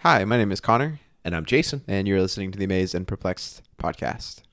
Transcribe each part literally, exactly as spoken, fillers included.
Hi, my name is Connor, And I'm Jason. and you're listening to the Amazed and Perplexed podcast.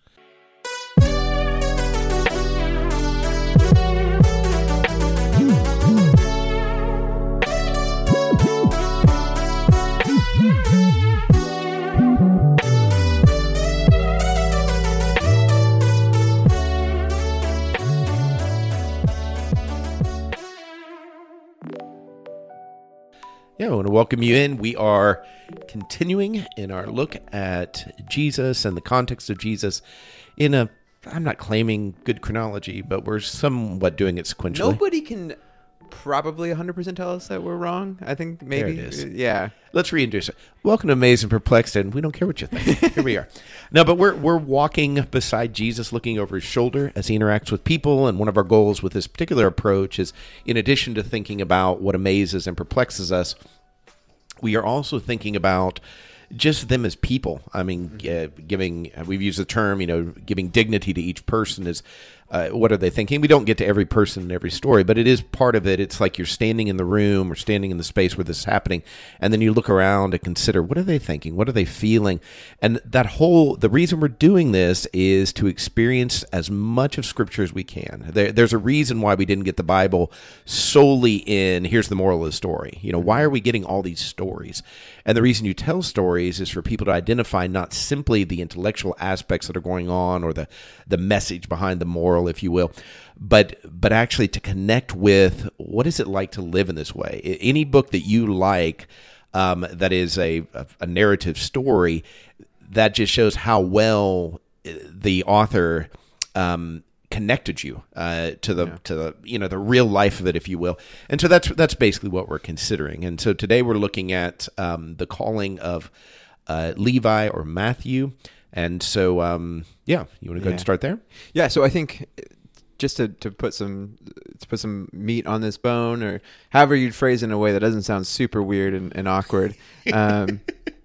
Yeah, I want to welcome you in. We are continuing in our look at Jesus and the context of Jesus in a, I'm not claiming good chronology, but we're somewhat doing it sequentially. Nobody can probably one hundred percent tell us that we're wrong. I think maybe. There it is. Yeah. Let's reintroduce it. Welcome to Amazed and Perplexed, and we don't care what you think. Here we are. No, but we're we're walking beside Jesus, looking over his shoulder as he interacts with people, and one of our goals with this particular approach is, in addition to thinking about what amazes and perplexes us, we are also thinking about just them as people. I mean, uh, giving, uh, we've used the term, you know, giving dignity to each person is, uh, what are they thinking? We don't get to every person in every story, but it is part of it. It's like you're standing in the room or standing in the space where this is happening, and then you look around and consider, what are they thinking? What are they feeling? And that whole, the reason we're doing this is to experience as much of Scripture as we can. There, there's a reason why we didn't get the Bible solely in, here's the moral of the story. You know, why are we getting all these stories? And the reason you tell stories is for people to identify not simply the intellectual aspects that are going on or the, the message behind the moral, if you will, but but actually to connect with what is it like to live in this way. Any book that you like um, that is a, a narrative story, that just shows how well the author um, connected you uh, to the yeah. to the you know the real life of it, if you will. And so that's that's basically what we're considering. And so today we're looking at um, the calling of uh, Levi or Matthew. And so, um, yeah, you want to go yeah. ahead and start there? Yeah. So I think just to, to put some to put some meat on this bone, or however you'd phrase it in a way that doesn't sound super weird and, and awkward, um,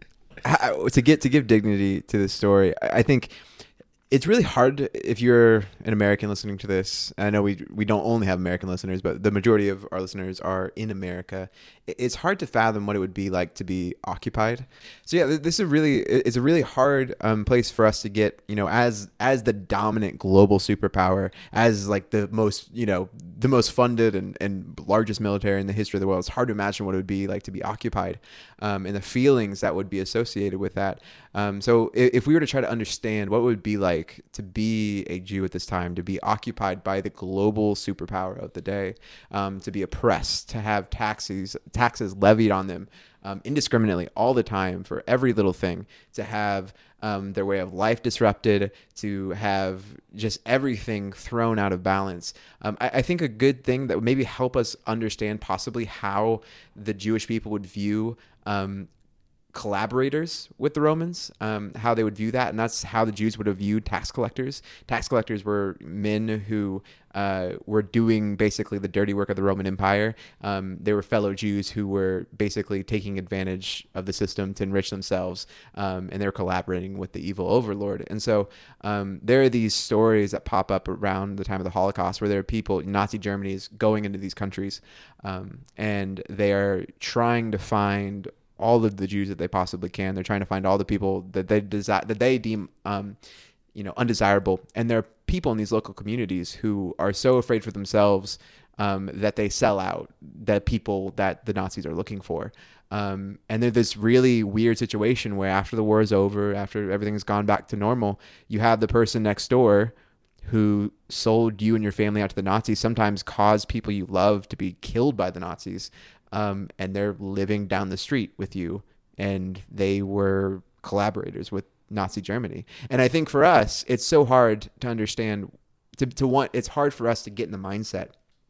to get to give dignity to this story, I think it's really hard if you're an American listening to this. I know we we don't only have American listeners, but the majority of our listeners are in America. It's hard to fathom what it would be like to be occupied. So yeah, this is a really it's a really hard um, place for us to get, you know, as as the dominant global superpower, as like the most, you know, the most funded and, and largest military in the history of the world. It's hard to imagine what it would be like to be occupied, um, and the feelings that would be associated with that. Um, so if, if we were to try to understand what it would be like to be a Jew at this time, to be occupied by the global superpower of the day, um, to be oppressed, to have taxes taxes levied on them um, indiscriminately all the time for every little thing, to have um, their way of life disrupted, to have just everything thrown out of balance. Um, I, I think a good thing that would maybe help us understand possibly how the Jewish people would view um, collaborators with the Romans, um, how they would view that. And that's how the Jews would have viewed tax collectors. Tax collectors were men who uh, were doing basically the dirty work of the Roman Empire. Um, they were fellow Jews who were basically taking advantage of the system to enrich themselves, um, and they're collaborating with the evil overlord. And so um, there are these stories that pop up around the time of the Holocaust where there are people, Nazi Germany is going into these countries, um, and they are trying to find all of the Jews that they possibly can. They're trying to find all the people that they desire, that they deem, um, you know, undesirable. And there are people in these local communities who are so afraid for themselves um, that they sell out the people that the Nazis are looking for. Um, and there's this really weird situation where after the war is over, after everything's gone back to normal, you have the person next door who sold you and your family out to the Nazis, sometimes caused people you love to be killed by the Nazis. Um, and they're living down the street with you, and they were collaborators with Nazi Germany. And I think for us, it's so hard to understand, to, to want, it's hard for us to get in the mindset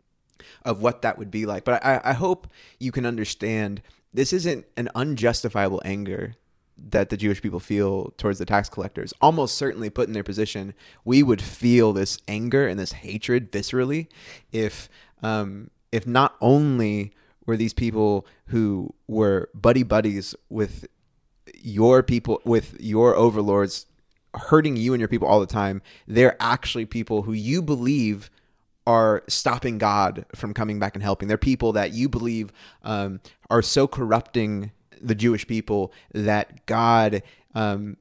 of what that would be like. But I, I hope you can understand this isn't an unjustifiable anger that the Jewish people feel towards the tax collectors. Almost certainly put in their position, we would feel this anger and this hatred viscerally if, um, if not only were these people who were buddy buddies with your people, with your overlords, hurting you and your people all the time, they're actually people who you believe are stopping God from coming back and helping. They're people that you believe um, are so corrupting the Jewish people that God, um,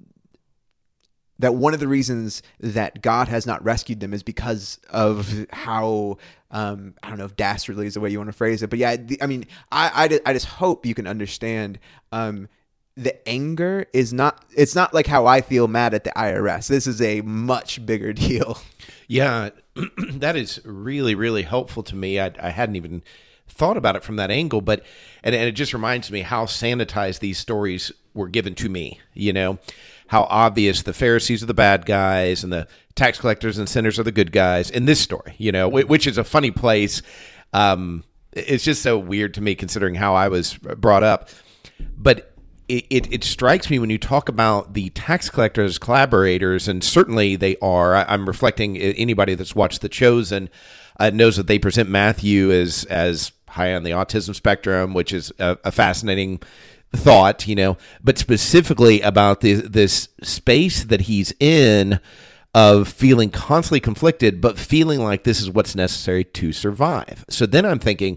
that one of the reasons that God has not rescued them is because of how, um, I don't know if dastardly is the way you want to phrase it, but yeah, the, I mean, I, I, I just hope you can understand, um, the anger is not, it's not like how I feel mad at the I R S. This is a much bigger deal. Yeah, that is really, really helpful to me. I, I hadn't even thought about it from that angle, but, and, and it just reminds me how sanitized these stories were given to me, you know, how obvious the Pharisees are the bad guys and the tax collectors and sinners are the good guys in this story, you know, which is a funny place. Um, it's just so weird to me considering how I was brought up, but It, it, it strikes me when you talk about the tax collectors, collaborators, and certainly they are. I, I'm reflecting anybody that's watched The Chosen uh, knows that they present Matthew as as high on the autism spectrum, which is a, a fascinating thought, you know. But specifically about the, this space that he's in of feeling constantly conflicted, but feeling like this is what's necessary to survive. So then I'm thinking,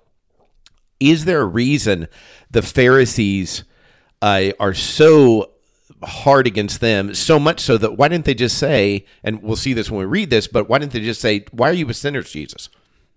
is there a reason the Pharisees Uh, are so hard against them, so much so that why didn't they just say, and we'll see this when we read this, but why didn't they just say, why are you with sinners, Jesus?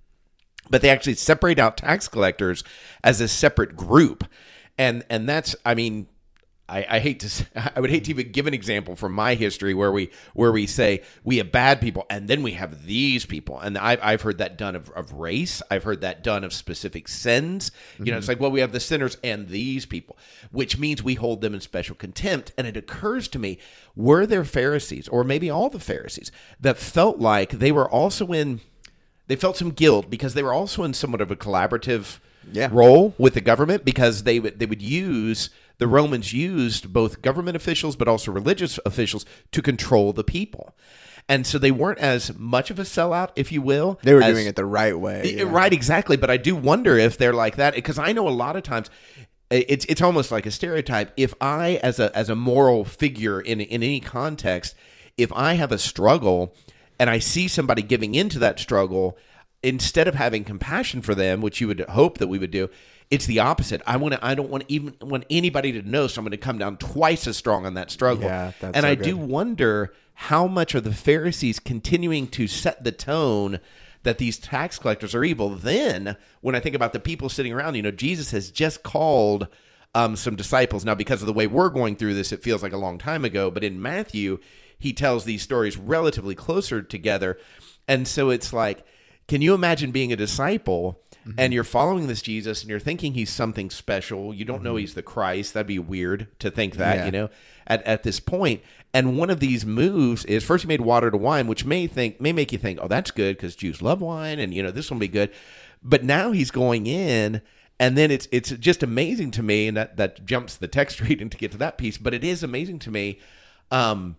But they actually separate out tax collectors as a separate group. And and that's, I mean, I, I hate to, I would hate to even give an example from my history where we where we say we have bad people and then we have these people, and I've I've heard that done of, of race. I've heard that done of specific sins. Mm-hmm. You know, it's like, well, we have the sinners and these people, which means we hold them in special contempt. And it occurs to me, were there Pharisees, or maybe all the Pharisees, that felt like they were also in, they felt some guilt because they were also in somewhat of a collaborative yeah. role with the government, because they would they would use. The Romans used both government officials but also religious officials to control the people. And so they weren't as much of a sellout, if you will. They were as, doing it the right way. Yeah. Yeah. Right, exactly. But I do wonder if they're like that, because I know a lot of times it's it's almost like a stereotype. If I, as a as a moral figure in in any context, if I have a struggle and I see somebody giving into that struggle, instead of having compassion for them, which you would hope that we would do, it's the opposite. I want to. I don't want even want anybody to know, so I'm going to come down twice as strong on that struggle. Yeah, that's and so I good. do wonder how much are the Pharisees continuing to set the tone that these tax collectors are evil. Then, when I think about the people sitting around, you know, Jesus has just called um, some disciples. Now, because of the way we're going through this, it feels like a long time ago. But in Matthew, he tells these stories relatively closer together, and so it's like, can you imagine being a disciple? Mm-hmm. And you're following this Jesus and you're thinking he's something special. You don't mm-hmm. know he's the Christ. That'd be weird to think that, yeah. you know, at, at this point. And one of these moves is, first he made water to wine, which may think may make you think, oh, that's good because Jews love wine and, you know, this will be good. But now he's going in, and then it's it's just amazing to me, and that, that jumps the text reading to get to that piece, but it is amazing to me um,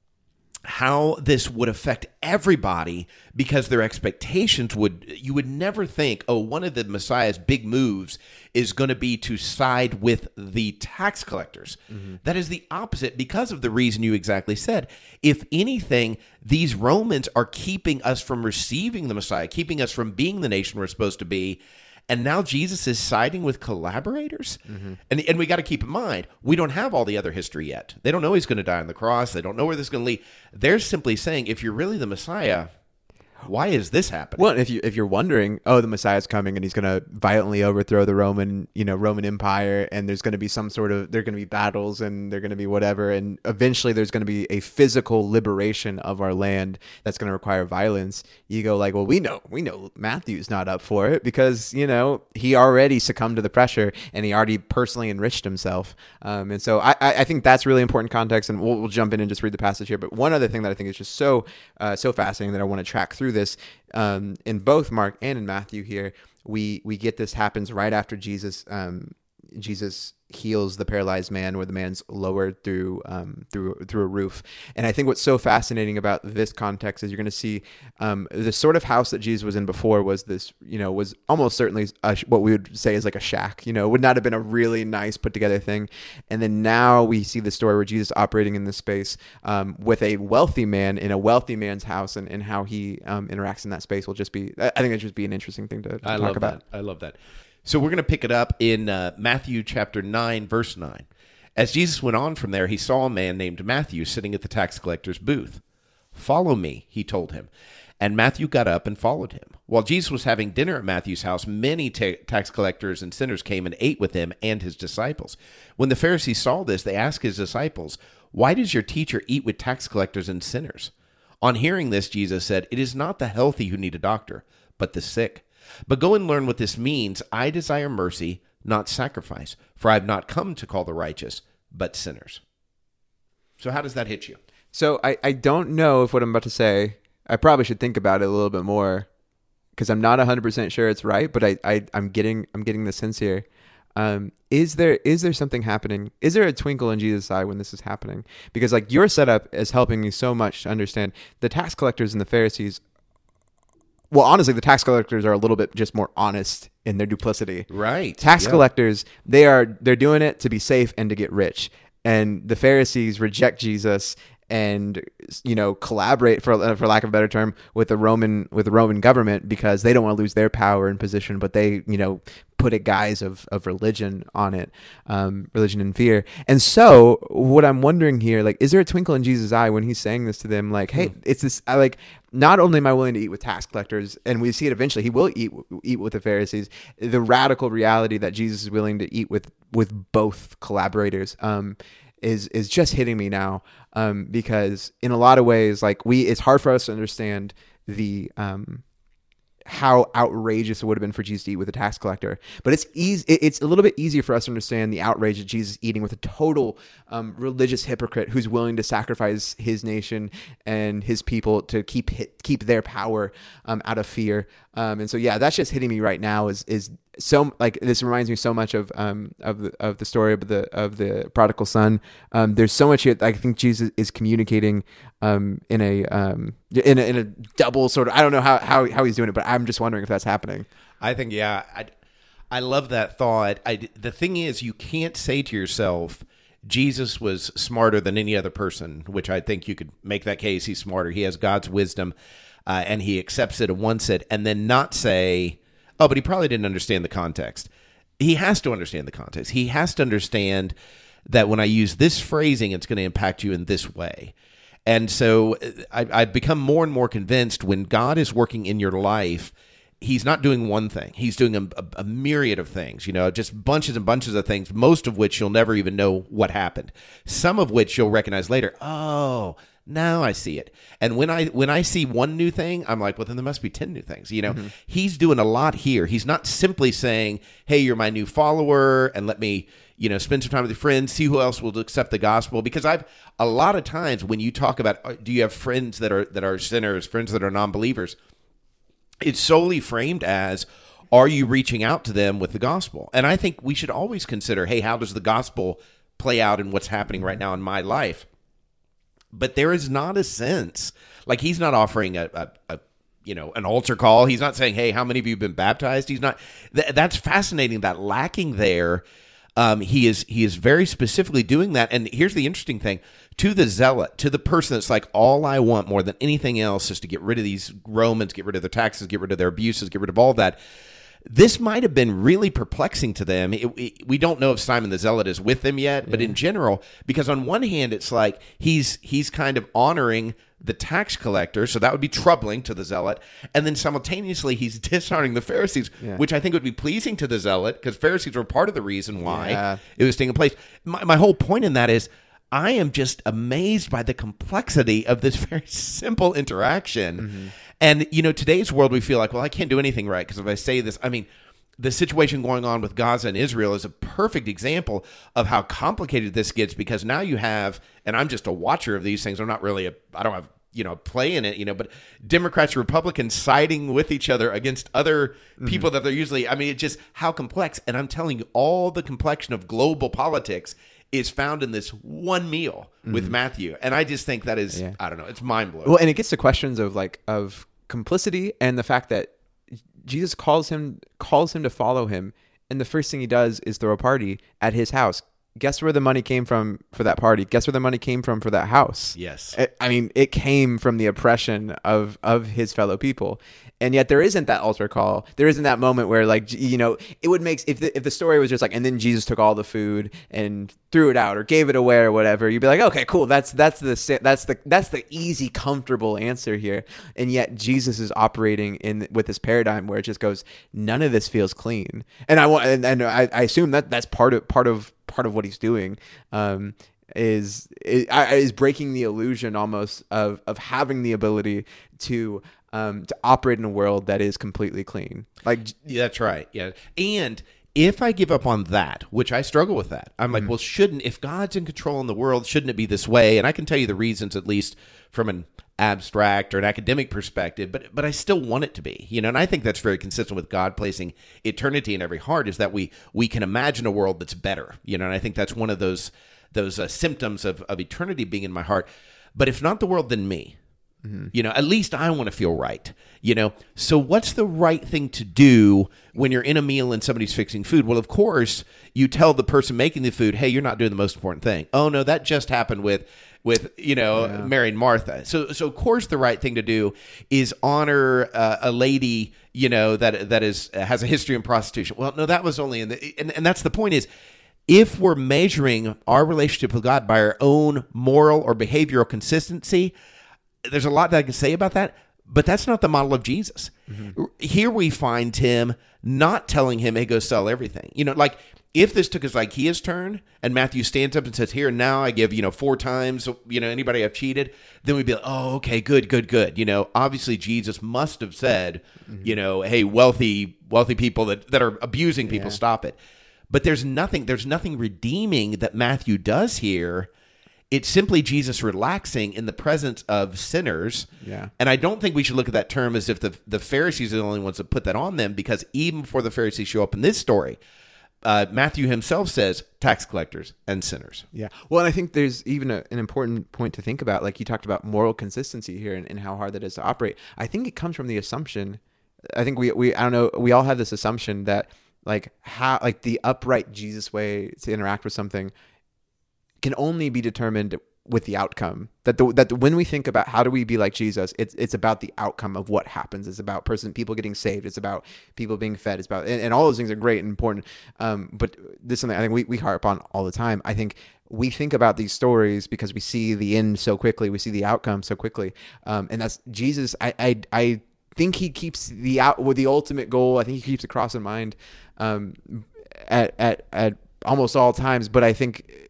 how this would affect everybody, because their expectations would, you would never think, oh, one of the Messiah's big moves is going to be to side with the tax collectors. Mm-hmm. That is the opposite, because of the reason you exactly said. If anything, these Romans are keeping us from receiving the Messiah, keeping us from being the nation we're supposed to be. And now Jesus is siding with collaborators. Mm-hmm. And, and we got to keep in mind, we don't have all the other history yet. They don't know he's going to die on the cross. They don't know where this is going to lead. They're simply saying, if you're really the Messiah, why is this happening? Well, if you if you're wondering, oh, the Messiah's coming and he's going to violently overthrow the Roman, you know, Roman Empire, and there's going to be some sort of, there're going to be battles and they're going to be whatever, and eventually there's going to be a physical liberation of our land that's going to require violence. You go like, well, we know, we know Matthew's not up for it, because, you know, he already succumbed to the pressure and he already personally enriched himself. Um, and so I, I think that's really important context, and we'll, we'll jump in and just read the passage here. But one other thing that I think is just so uh, so fascinating that I want to track through this, um, in both Mark and in Matthew here, we we get this happens right after Jesus um, Jesus heals the paralyzed man, where the man's lowered through um, through through a roof. And I think what's so fascinating about this context is you're going to see um, the sort of house that Jesus was in before was this, you know, was almost certainly a, what we would say is like a shack. You know, it would not have been a really nice put together thing. And then now we see the story where Jesus operating in this space um, with a wealthy man in a wealthy man's house, and, and how he um, interacts in that space will just be, I think it'd just be an interesting thing to, to I talk love about. That. I love that. So we're going to pick it up in uh, Matthew chapter nine, verse nine. As Jesus went on from there, he saw a man named Matthew sitting at the tax collector's booth. "Follow me," he told him. And Matthew got up and followed him. While Jesus was having dinner at Matthew's house, many ta- tax collectors and sinners came and ate with him and his disciples. When the Pharisees saw this, they asked his disciples, "Why does your teacher eat with tax collectors and sinners?" On hearing this, Jesus said, "It is not the healthy who need a doctor, but the sick. But go and learn what this means. I desire mercy, not sacrifice, for I have not come to call the righteous, but sinners." So how does that hit you? So I, I don't know if what I'm about to say, I probably should think about it a little bit more because I'm not one hundred percent sure it's right, but I, I, I'm getting I'm getting the sense here. Um, is there is there something happening? Is there a twinkle in Jesus' eye when this is happening? Because like your setup is helping me so much to understand the tax collectors and the Pharisees. Well, honestly, the tax collectors are a little bit just more honest in their duplicity. Right. Tax yeah. collectors, they are they're doing it to be safe and to get rich. And the Pharisees reject Jesus and, you know, collaborate, for for lack of a better term, with the Roman with the Roman government because they don't want to lose their power and position, but they, you know, put a guise of, of religion on it, um, religion and fear. And so what I'm wondering here, like, is there a twinkle in Jesus' eye when he's saying this to them? Like, hey, mm. it's this, I like, not only am I willing to eat with tax collectors, and we see it eventually, he will eat eat with the Pharisees, the radical reality that Jesus is willing to eat with, with both collaborators, um, is is just hitting me now, um, because in a lot of ways, like we, it's hard for us to understand the um, how outrageous it would have been for Jesus to eat with a tax collector, but it's easy. It's a little bit easier for us to understand the outrage of Jesus eating with a total um, religious hypocrite who's willing to sacrifice his nation and his people to keep keep their power um, out of fear. Um, and so, yeah, that's just hitting me right now. Is is so like this reminds me so much of um of the of the story of the of the prodigal son. Um, there's so much here. I think Jesus is communicating um in a um in a, in a double sort of. I don't know how, how how he's doing it, but I'm just wondering if that's happening. I think yeah. I I love that thought. I the thing is, you can't say to yourself, Jesus was smarter than any other person, which I think you could make that case. He's smarter. He has God's wisdom, uh, and he accepts it and wants it, and then not say, oh, but he probably didn't understand the context. He has to understand the context. He has to understand that when I use this phrasing, it's going to impact you in this way. And so I, I've become more and more convinced when God is working in your life, he's not doing one thing. He's doing a, a, a myriad of things, you know, just bunches and bunches of things, most of which you'll never even know what happened. Some of which you'll recognize later. Oh, now I see it. And when I when I see one new thing, I'm like, well, then there must be ten new things. You know, mm-hmm. He's doing a lot here. He's not simply saying, hey, you're my new follower and let me, you know, spend some time with your friends, see who else will accept the gospel. Because I've a lot of times when you talk about, do you have friends that are that are sinners, friends that are non-believers, it's solely framed as, are you reaching out to them with the gospel? And I think we should always consider, hey, how does the gospel play out in what's happening right now in my life? But there is not a sense, like he's not offering a, a, a you know, an altar call. He's not saying, hey, how many of you have been baptized? He's not, th- that's fascinating, that lacking there. Um, he is, he is very specifically doing that. And here's the interesting thing, to the zealot, to the person that's like, all I want more than anything else is to get rid of these Romans, get rid of their taxes, get rid of their abuses, get rid of all that. This might have been really perplexing to them. It, it, we don't know if Simon the Zealot is with them yet, but yeah. in general, because on one hand, it's like he's he's kind of honoring the tax collector, so that would be troubling to the Zealot, and then simultaneously he's dishonoring the Pharisees, yeah. which I think would be pleasing to the Zealot, because Pharisees were part of the reason why yeah. it was taking place. My, my whole point in that is, I am just amazed by the complexity of this very simple interaction. Mm-hmm. And, you know, today's world, we feel like, well, I can't do anything right because if I say this, I mean, the situation going on with Gaza and Israel is a perfect example of how complicated this gets because now you have, and I'm just a watcher of these things. I'm not really, a, I don't have, you know, play in it, you know, but Democrats, Republicans siding with each other against other mm-hmm. people that they're usually, I mean, it's just how complex. And I'm telling you, all the complexion of global politics is found in this one meal with mm-hmm. Matthew. And I just think that is, yeah. I don't know, it's mind blowing. Well, and it gets to questions of like, of complicity and the fact that Jesus calls him calls him to follow him, and the first thing he does is throw a party at his house. guess where the money came from for that party? Guess where the money came from for that house? Yes. I, I mean, it came from the oppression of of his fellow people. And yet there isn't that altar call. There isn't that moment where, like, you know, it would make, if the, if the story was just like, and then Jesus took all the food and threw it out or gave it away or whatever, you'd be like, okay, cool. That's, that's the, that's the, that's the easy, comfortable answer here. And yet Jesus is operating in with this paradigm where it just goes, none of this feels clean. And I want, and, and I, I assume that that's part of, part of, part of what he's doing. Um, is, is is breaking the illusion almost of of having the ability to um to operate in a world that is completely clean. Like, yeah, that's right. Yeah. And if I give up on that, which I struggle with that, I'm like, mm-hmm. well, shouldn't, if God's in control in the world, shouldn't it be this way? And I can tell you the reasons, at least from an abstract or an academic perspective, but but I still want it to be, you know, and I think that's very consistent with God placing eternity in every heart, is that we we can imagine a world that's better, you know, and I think that's one of those those uh, symptoms of, of eternity being in my heart. But if not the world, then me. Mm-hmm. You know, at least I want to feel right, you know. So what's the right thing to do when you're in a meal and somebody's fixing food? Well, of course, you tell the person making the food, hey, you're not doing the most important thing. Oh, no, that just happened with, with you know, yeah. Mary and Martha. So, so of course, the right thing to do is honor uh, a lady, you know, that that is has a history in prostitution. Well, no, that was only in the, and, and that's the point is, if we're measuring our relationship with God by our own moral or behavioral consistency, there's a lot that I can say about that, but that's not the model of Jesus. Mm-hmm. Here we find him not telling him, hey, go sell everything. You know, like if this took his Zacchaeus turn and Matthew stands up and says, here, now I give, you know, four times, you know, anybody I've cheated, then we'd be like, oh, okay, good, good, good. You know, obviously Jesus must have said, mm-hmm. you know, hey, wealthy, wealthy people that, that are abusing people, yeah. stop it. But there's nothing, there's nothing redeeming that Matthew does here. It's simply Jesus relaxing in the presence of sinners. Yeah. And I don't think we should look at that term as if the, the Pharisees are the only ones that put that on them, because even before the Pharisees show up in this story, uh, Matthew himself says tax collectors and sinners. Yeah. Well, and I think there's even a, an important point to think about. Like you talked about moral consistency here and, and how hard that is to operate. I think it comes from the assumption, I think we, we I don't know, we all have this assumption that like how like the upright Jesus way to interact with something can only be determined with the outcome. That the, that the, when we think about how do we be like Jesus, it's it's about the outcome of what happens. It's about person people getting saved. It's about people being fed. It's about and, and all those things are great and important. Um, but this is something I think we, we harp on all the time. I think we think about these stories because we see the end so quickly. We see the outcome so quickly. Um, and that's Jesus. I I I think he keeps the out with the ultimate goal. I think he keeps the cross in mind um, at at at almost all times. But I think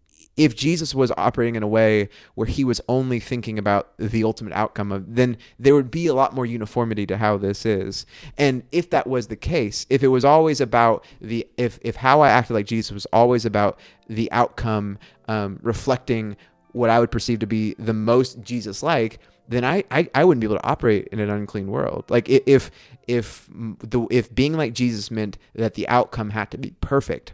if Jesus was operating in a way where he was only thinking about the ultimate outcome of, then there would be a lot more uniformity to how this is. And if that was the case, if it was always about the, if, if how I acted like Jesus was always about the outcome, um, reflecting what I would perceive to be the most Jesus-like, then I, I, I wouldn't be able to operate in an unclean world. Like if, if the, if being like Jesus meant that the outcome had to be perfect,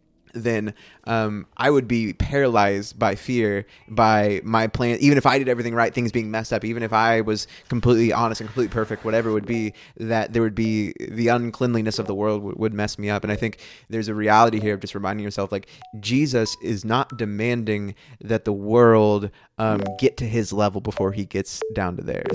then um, I would be paralyzed by fear, by my plan. Even if I did everything right, things being messed up, even if I was completely honest and completely perfect, whatever it would be, that there would be the uncleanliness of the world would, would mess me up. And I think there's a reality here of just reminding yourself, like, Jesus is not demanding that the world um, get to his level before he gets down to theirs.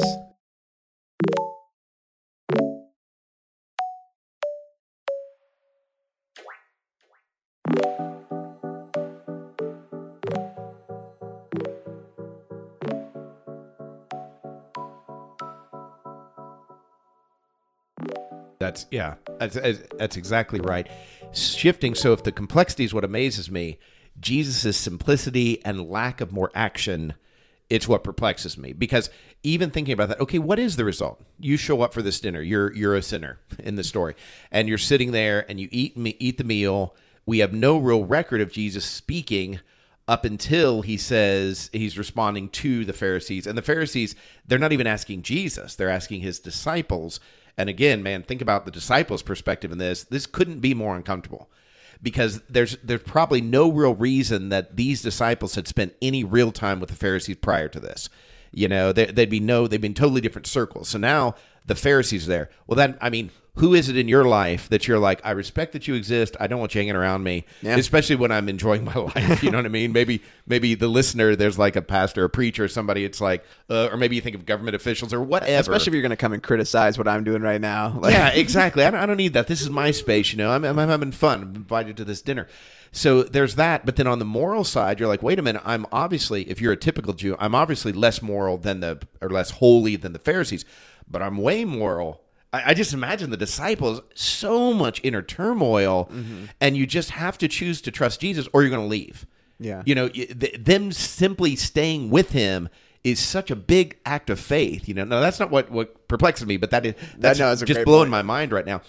That's yeah. That's that's exactly right. Shifting. So if the complexity is what amazes me, Jesus' simplicity and lack of more action, it's what perplexes me. Because even thinking about that, okay, what is the result? You show up for this dinner. You're you're a sinner in the story, and you're sitting there and you eat me eat the meal. We have no real record of Jesus speaking up until he says he's responding to the Pharisees. And the Pharisees, they're not even asking Jesus. They're asking his disciples. And again, man, think about the disciples' perspective in this. This couldn't be more uncomfortable because there's there's probably no real reason that these disciples had spent any real time with the Pharisees prior to this. You know, there, they'd be no, they'd be in totally different circles. So now The Pharisees are there. Well, then, I mean, who is it in your life that you're like, I respect that you exist. I don't want you hanging around me, yeah. especially when I'm enjoying my life. You know what I mean? Maybe maybe the listener, there's like a pastor, a preacher, somebody. It's like, uh, or maybe you think of government officials or whatever. Especially if you're going to come and criticize what I'm doing right now. Like, yeah, exactly. I don't, I don't need that. This is my space. You know, I'm, I'm having fun. I'm invited to this dinner. So there's that. But then on the moral side, you're like, wait a minute. I'm obviously, if you're a typical Jew, I'm obviously less moral than the, or less holy than the Pharisees, but I'm way moral. I just imagine the disciples, so much inner turmoil, mm-hmm. and you just have to choose to trust Jesus or you're going to leave. Yeah. You know, them simply staying with him is such a big act of faith. You know, no, that's not what, what perplexes me, but that is, that's that, no, just blowing point. my mind right now.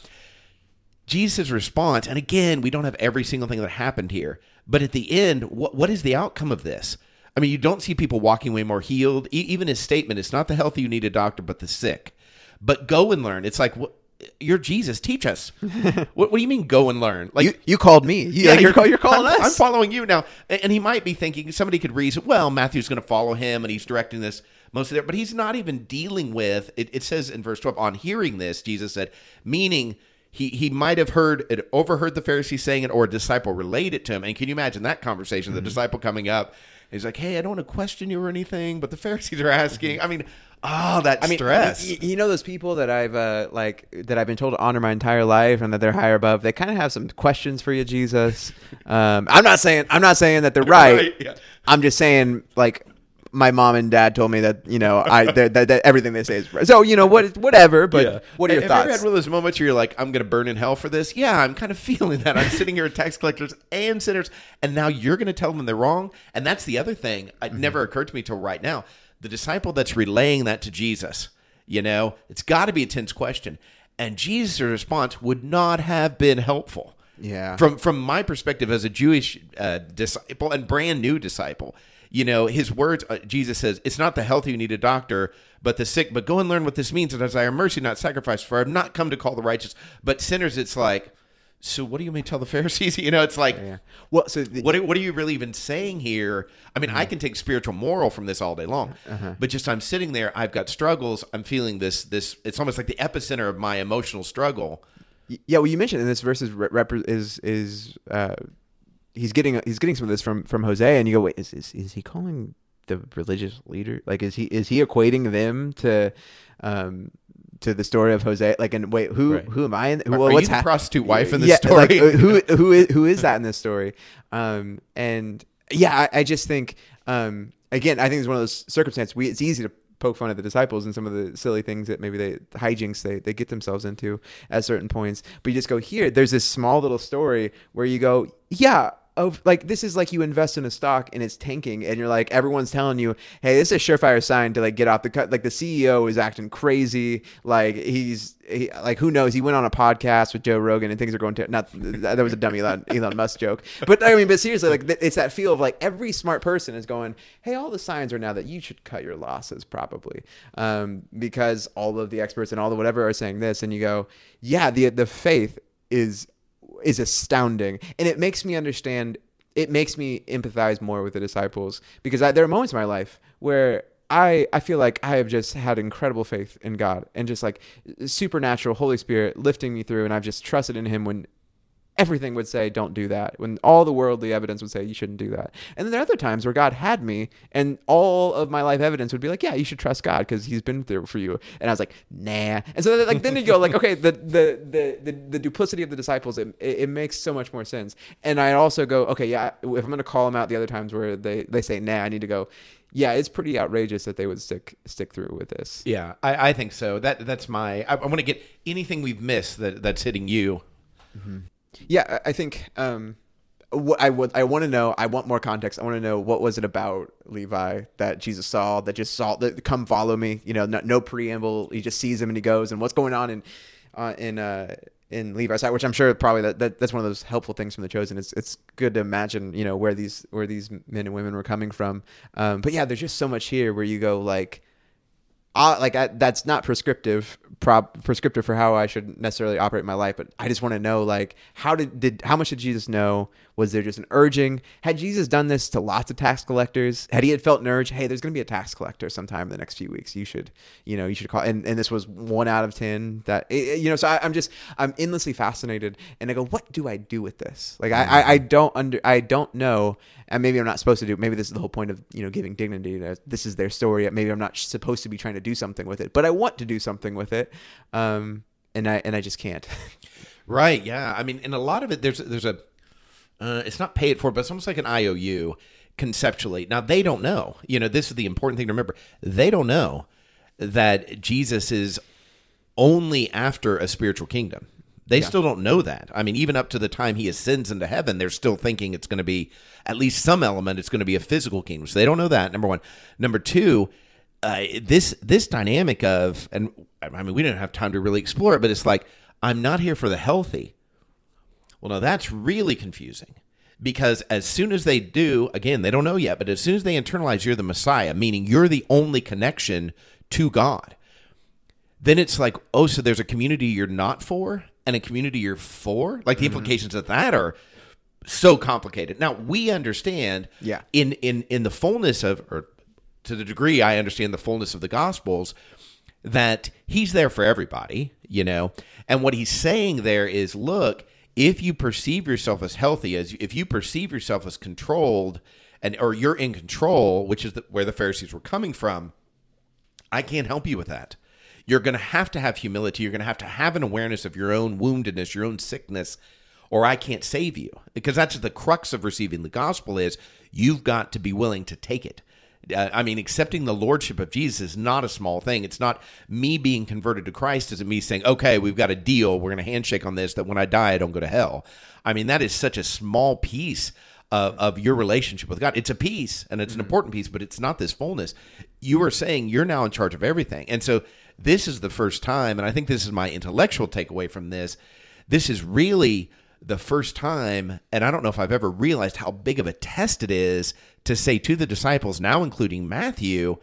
Jesus' response, and again, we don't have every single thing that happened here, but at the end, what what is the outcome of this? I mean, you don't see people walking away more healed. E- even his statement, it's not the healthy who need a doctor, but the sick. But go and learn. It's like, what, you're Jesus. Teach us. what, what do you mean go and learn? Like you, you called me. You, yeah, you're, you're, you're calling I'm, us. I'm following you now. And, and he might be thinking, somebody could reason, well, Matthew's going to follow him and he's directing this most of there. But he's not even dealing with, it, it says in verse twelve, on hearing this, Jesus said, meaning he, he might have heard it, overheard the Pharisees saying it, or a disciple relate it to him. And can you imagine that conversation? Mm-hmm. The disciple coming up. He's like, hey, I don't want to question you or anything, but the Pharisees are asking. I mean, oh, that I mean, stress. You, you know those people that I've uh, like that I've been told to honor my entire life, and that they're higher above. They kind of have some questions for you, Jesus. Um, I'm not saying I'm not saying that they're right. right yeah. I'm just saying, like, my mom and dad told me that, you know, I that, that, that everything they say is right. So, you know, what whatever. But yeah. what are your have thoughts? Have you ever had one of those moments where you're like, I'm going to burn in hell for this? Yeah, I'm kind of feeling that. I'm sitting here with tax collectors and sinners, and now you're going to tell them they're wrong. And that's the other thing. It mm-hmm. never occurred to me till right now. The disciple that's relaying that to Jesus, you know, it's got to be a tense question. And Jesus' response would not have been helpful. Yeah. From from my perspective as a Jewish uh, disciple and brand new disciple, you know, his words, uh, Jesus says, it's not the healthy who need a doctor, but the sick. But go and learn what this means. And desire mercy, not sacrifice. For I have not come to call the righteous, but sinners. It's like, so what do you mean tell the Pharisees? You know, it's like, yeah. well, so the, what, what are you really even saying here? I mean, mm-hmm. I can take spiritual moral from this all day long, uh-huh. but just I'm sitting there, I've got struggles. I'm feeling this, this, it's almost like the epicenter of my emotional struggle. Yeah. Well, you mentioned in this verse is, rep- is, is, uh, he's getting, he's getting some of this from, from Hosea, and you go, wait, is, is, is he calling the religious leader? Like, is he, is he equating them to, um, to the story of Hosea? Like, and wait, who, right. who am I in? Who, are well, you what's the ha- prostitute wife in this yeah, story? Like, who, who is, who is that in this story? Um, and yeah, I, I just think, um, again, I think it's one of those circumstances. We, it's easy to poke fun at the disciples and some of the silly things that maybe they, the hijinks they, they get themselves into at certain points. But you just go, here, there's this small little story where you go, yeah, of like, this is like you invest in a stock and it's tanking, and you're like, everyone's telling you, hey, this is a surefire sign to like get off the cut. Like the C E O is acting crazy. Like he's he, like, who knows? He went on a podcast with Joe Rogan and things are going to, not, that was a dumb Elon, Elon Musk joke. But I mean, but seriously, like it's that feel of like every smart person is going, hey, all the signs are now that you should cut your losses probably. Um, because all of the experts and all the whatever are saying this, and you go, yeah, the, the faith is, is astounding. And it makes me understand, it makes me empathize more with the disciples, because I, there are moments in my life where I, I feel like I have just had incredible faith in God, and just like supernatural Holy Spirit lifting me through. And I've just trusted in him when everything would say, don't do that. When all the worldly evidence would say, you shouldn't do that. And then there are other times where God had me, and all of my life evidence would be like, yeah, you should trust God because he's been there for you. And I was like, nah. And so like, then you go like, okay, the, the, the, the, the duplicity of the disciples, it, it, it makes so much more sense. And I also go, okay, yeah, if I'm going to call them out the other times where they, they say, nah, I need to go, yeah, it's pretty outrageous that they would stick stick through with this. Yeah, I, I think so. That That's my, I, I want to get anything we've missed that that's hitting you. Mm-hmm. Yeah, I think um, what I would I want to know. I want more context. I want to know, what was it about Levi that Jesus saw that just saw that, come follow me. You know, no, no preamble. He just sees him and he goes. And what's going on in uh, in uh, in Levi's side, which I'm sure probably that, that that's one of those helpful things from The Chosen. It's it's good to imagine, you know, where these where these men and women were coming from. Um, but yeah, there's just so much here where you go like. Uh, like I, that's not prescriptive prop prescriptor for how I should necessarily operate my life, but I just want to know, like, how did, did how much did Jesus know? Was there just an urging? Had Jesus done this to lots of tax collectors? Had he had felt an urge, hey, there's going to be a tax collector sometime in the next few weeks. You should, you know, you should call. And, and this was one out of ten that, you know, so I, I'm just, I'm endlessly fascinated. And I go, what do I do with this? Like, I, I, I don't under, I don't know. And maybe I'm not supposed to do, maybe this is the whole point of, you know, giving dignity to, this is their story. Maybe I'm not supposed to be trying to do something with it, but I want to do something with it. Um, and I, and I just can't. Right. Yeah. I mean, and a lot of it, there's, there's a, Uh, it's not pay it forward, but it's almost like an I O U conceptually. Now, they don't know. You know, this is the important thing to remember. They don't know that Jesus is only after a spiritual kingdom. They yeah. still don't know that. I mean, even up to the time he ascends into heaven, they're still thinking it's going to be at least some element. It's going to be a physical kingdom. So they don't know that, number one. Number two, uh, this this dynamic of, and I mean, we didn't have time to really explore it, but it's like, I'm not here for the healthy. Well, no, that's really confusing, because as soon as they do, again, they don't know yet, but as soon as they internalize you're the Messiah, meaning you're the only connection to God, then it's like, oh, so there's a community you're not for and a community you're for? Like, the mm-hmm. implications of that are so complicated. Now, we understand yeah. in, in, in the fullness of, or to the degree I understand the fullness of the Gospels, that he's there for everybody, you know, and what he's saying there is, look, if you perceive yourself as healthy, as if you perceive yourself as controlled, and or you're in control, which is the, where the Pharisees were coming from, I can't help you with that. You're going to have to have humility. You're going to have to have an awareness of your own woundedness, your own sickness, or I can't save you. Because that's the crux of receiving the gospel is you've got to be willing to take it. Uh, I mean, accepting the lordship of Jesus is not a small thing. It's not me being converted to Christ isn't me saying, okay, we've got a deal. We're going to handshake on this, that when I die, I don't go to hell. I mean, that is such a small piece of, of your relationship with God. It's a piece, and it's mm-hmm. an important piece, but it's not this fullness. You are saying you're now in charge of everything. And so this is the first time, and I think this is my intellectual takeaway from this, this is really the first time, and I don't know if I've ever realized how big of a test it is to say to the disciples, now including Matthew,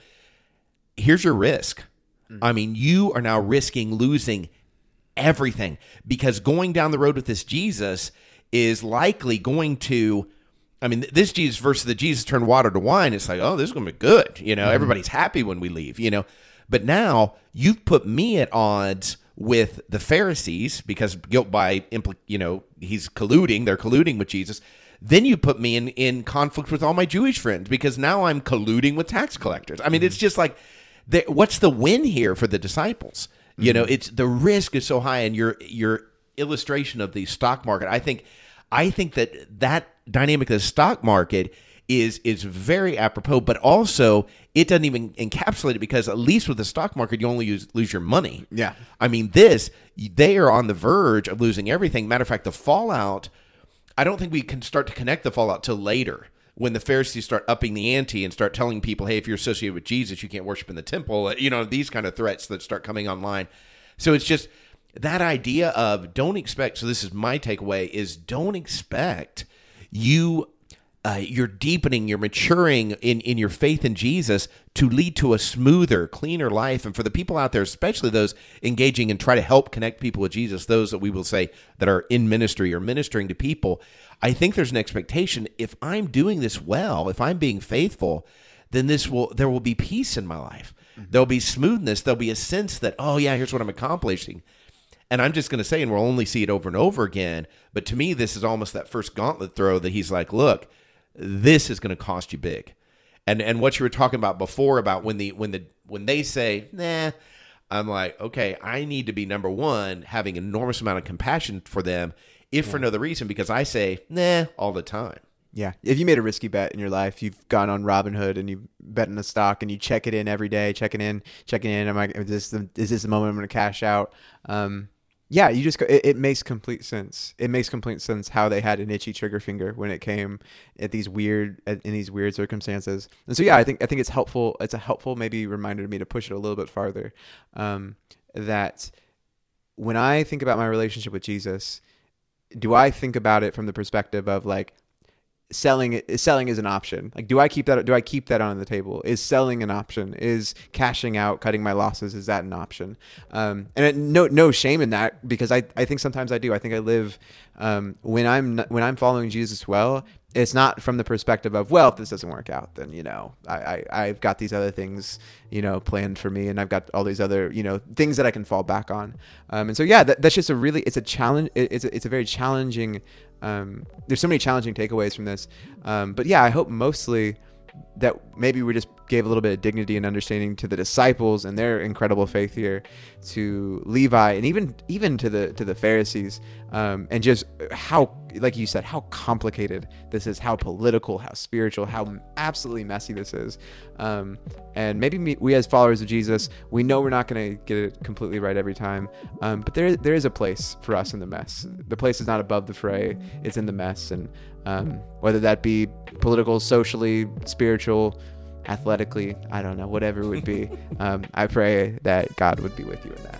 here's your risk. Mm-hmm. I mean, you are now risking losing everything, because going down the road with this Jesus is likely going to, I mean, this Jesus versus the Jesus turned water to wine, it's like, oh, this is going to be good. You know, mm-hmm. everybody's happy when we leave, you know. But now you've put me at odds with the Pharisees, because guilt by, impl- you know, he's colluding, they're colluding with Jesus. Then you put me in, in conflict with all my Jewish friends, because now I'm colluding with tax collectors. I mean, mm-hmm. it's just like, what's the win here for the disciples? Mm-hmm. You know, it's the risk is so high, and your your illustration of the stock market, I think, I think that that dynamic of the stock market is is very apropos, but also it doesn't even encapsulate it, because at least with the stock market, you only use, lose your money. Yeah. I mean, this, they are on the verge of losing everything. Matter of fact, the fallout, I don't think we can start to connect the fallout till later, when the Pharisees start upping the ante and start telling people, hey, if you're associated with Jesus, you can't worship in the temple. You know, these kind of threats that start coming online. So it's just that idea of don't expect, so this is my takeaway, is don't expect you Uh, you're deepening, you're maturing in, in your faith in Jesus to lead to a smoother, cleaner life. And for the people out there, especially those engaging and try to help connect people with Jesus, those that we will say that are in ministry or ministering to people, I think there's an expectation, if I'm doing this well, if I'm being faithful, then this will there will be peace in my life. Mm-hmm. There'll be smoothness. There'll be a sense that, oh yeah, here's what I'm accomplishing. And I'm just going to say, and we'll only see it over and over again, but to me, this is almost that first gauntlet throw that he's like, look, this is going to cost you big. And and what you were talking about before about when the when the when they say, nah, I'm like, okay, I need to be, number one, having an enormous amount of compassion for them, if yeah. for no other reason, because I say, nah, all the time. Yeah. If you made a risky bet in your life, you've gone on Robinhood and you bet in a stock and you check it in every day, checking in, checking in. Am I, is this the, is this the moment I'm going to cash out? Um, Yeah, you just go, it, it makes complete sense. It makes complete sense how they had an itchy trigger finger when it came at these weird at, in these weird circumstances. And so yeah, I think I think it's helpful. It's a helpful maybe reminder to me to push it a little bit farther. Um, that when I think about my relationship with Jesus, do I think about it from the perspective of like selling is selling is an option. Like, do I keep that? Do I keep that on the table? Is selling an option? Is cashing out, cutting my losses, is that an option? Um, and it, no, no shame in that, because I, I think sometimes I do. I think I live um, when I'm when I'm following Jesus well. It's not from the perspective of, well, if this doesn't work out, then, you know, I, I, I've got these other things, you know, planned for me, and I've got all these other, you know, things that I can fall back on. Um, and so, yeah, that, that's just a really, it's a challenge. It's a, it's a very challenging, um, there's so many challenging takeaways from this. Um, but yeah, I hope mostly that maybe we just gave a little bit of dignity and understanding to the disciples and their incredible faith here, to Levi, and even even to the to the Pharisees, um, and just how, like you said, how complicated this is, how political, how spiritual, how absolutely messy this is. Um, and maybe me, we as followers of Jesus, we know we're not going to get it completely right every time, um, but there there is a place for us in the mess. The place is not above the fray; it's in the mess, and um, whether that be political, socially, spiritual, athletically, I don't know, whatever it would be. um, I pray that God would be with you in that.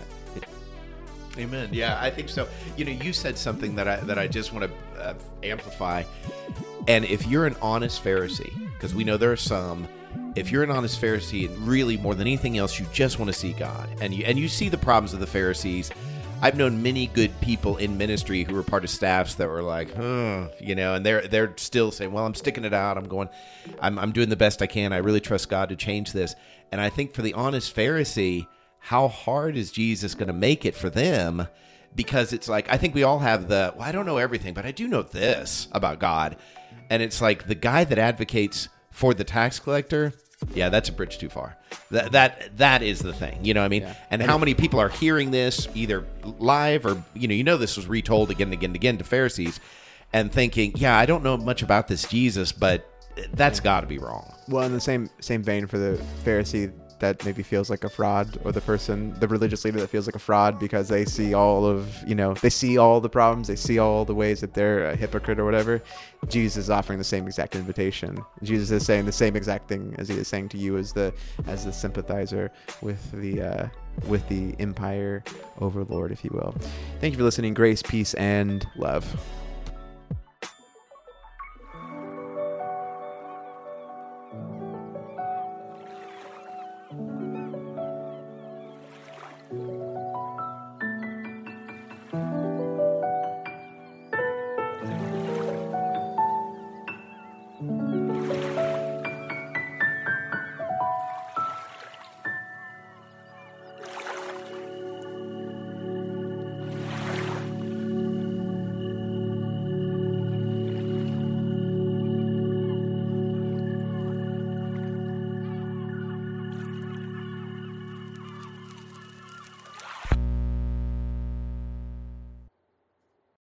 Amen. Yeah, I think so. You know, you said something that I that I just want to uh, amplify. And if you're an honest Pharisee, because we know there are some, if you're an honest Pharisee, and really more than anything else, you just want to see God, and you and you see the problems of the Pharisees. I've known many good people in ministry who were part of staffs that were like, huh, you know, and they're they're still saying, well, I'm sticking it out. I'm going, I'm I'm doing the best I can. I really trust God to change this. And I think for the honest Pharisee, how hard is Jesus going to make it for them? Because it's like, I think we all have the, well, I don't know everything, but I do know this about God. And it's like the guy that advocates for the tax collector, yeah, that's a bridge too far. That that that is the thing, you know what I mean? Yeah. And how many people are hearing this either live or, you know, you know this was retold again and again and again to Pharisees, and thinking, yeah, I don't know much about this Jesus, but that's got to be wrong. Well, in the same same vein for the Pharisee that maybe feels like a fraud, or the person, the religious leader that feels like a fraud because they see all of, you know, they see all the problems, they see all the ways that they're a hypocrite or whatever. Jesus is offering the same exact invitation. Jesus is saying the same exact thing as he is saying to you as the as the sympathizer with the uh, with the empire overlord, if you will. Thank you for listening. Grace, peace, and love.